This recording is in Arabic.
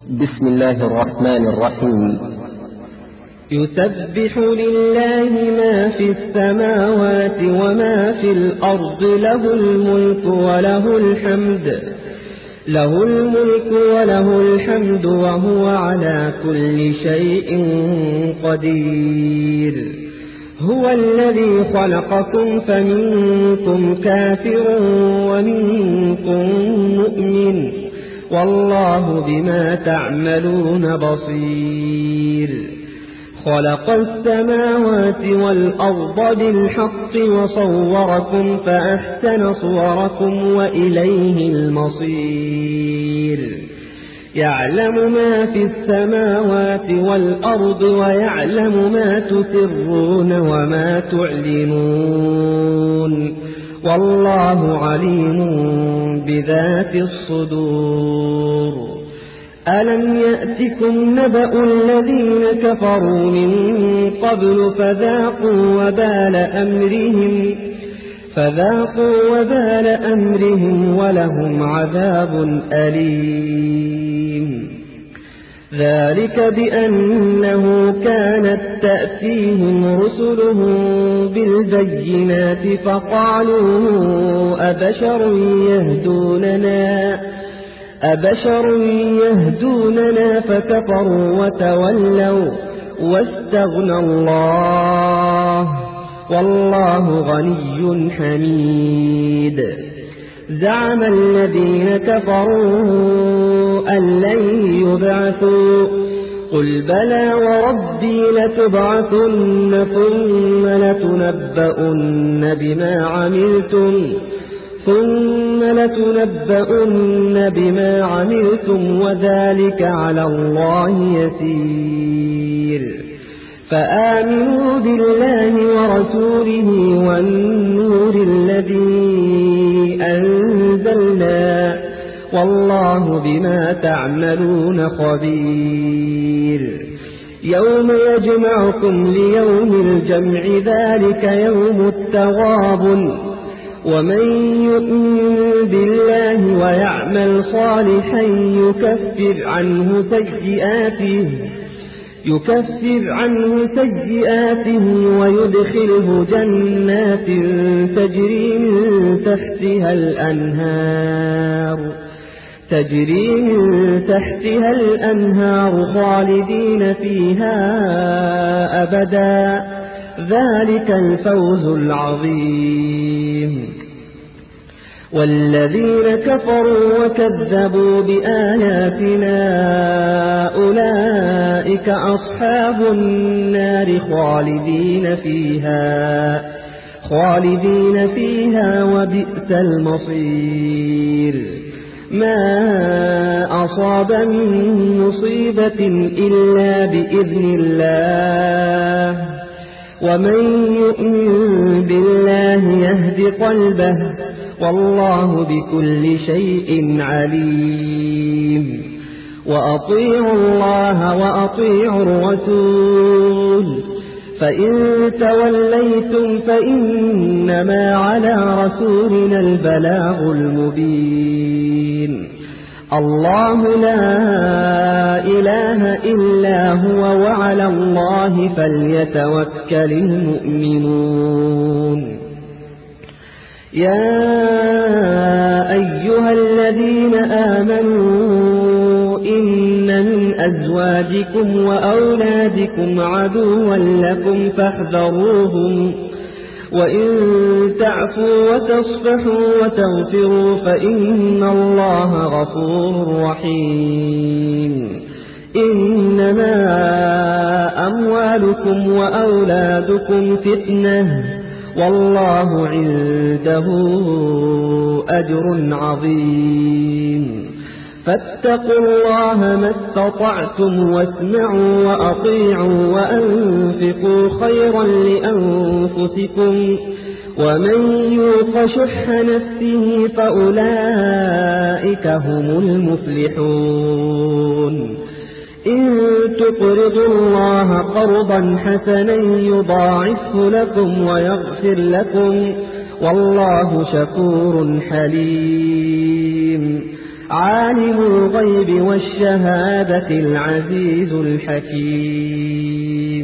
بسم الله الرحمن الرحيم. يسبح لله ما في السماوات وما في الأرض، له الملك وله الحمد وهو على كل شيء قدير. هو الذي خلقكم فمنكم كافر ومنكم مؤمن، والله بما تعملون بصير. خلق السماوات والأرض بالحق وصوركم فأحسن صوركم وإليه المصير. يعلم ما في السماوات والأرض ويعلم ما تسرون وما تعلنون، والله عليم بذات الصدور. ألم يأتكم نبأ الذين كفروا من قبل فذاقوا وبال أمرهم ولهم عذاب أليم. ذلك بأنه كانت تأتيهم رسلهم بالبينات فقالوا أبشر يهدوننا فكفروا وتولوا واستغنى الله، والله غني حميد. زعم الذين كفروا أن لن يبعثوا، قل بلى وربي لتبعثن ثم لتنبؤن بما عملتم وذلك على الله يسير. فآمنوا بالله ورسوله والنور الذي أنزلنا، والله بما تعملون خبير. يوم يجمعكم ليوم الجمع، ذلك يوم التغابن. ومن يؤمن بالله ويعمل صالحا يكفر عنه سيئاته ويدخله جنات تجري من تحتها الأنهار خالدين فيها أبدا، ذلك الفوز العظيم. والذين كفروا وكذبوا بآياتنا أولئك أصحاب النار خالدين فيها وبئس المصير. ما أصاب من مصيبة إلا بإذن الله، ومن يؤمن بالله يهد قلبه، والله بكل شيء عليم. وأطيعوا الله وأطيعوا الرسول، فإن توليتم فإنما على رسولنا البلاغ المبين. الله لا إله إلا هو، وعلى الله فليتوكل المؤمنون. يا أيها الذين آمنوا إن من أزواجكم وأولادكم عدوا لكم فاحذروهم، وإن تعفوا وتصفحوا وتغفروا فإن الله غفور رحيم. إنما أموالكم وأولادكم فتنة، والله عنده أجر عظيم. فاتقوا الله ما استطعتم واسمعوا وأطيعوا وأنفقوا خيرا لأنفسكم، ومن يوق شح نفسه فأولئك هم المفلحون. إن تقرضوا الله قرضا حسنا يضاعفه لكم ويغفر لكم، والله شكور حليم. عالم الغيب والشهادة العزيز الحكيم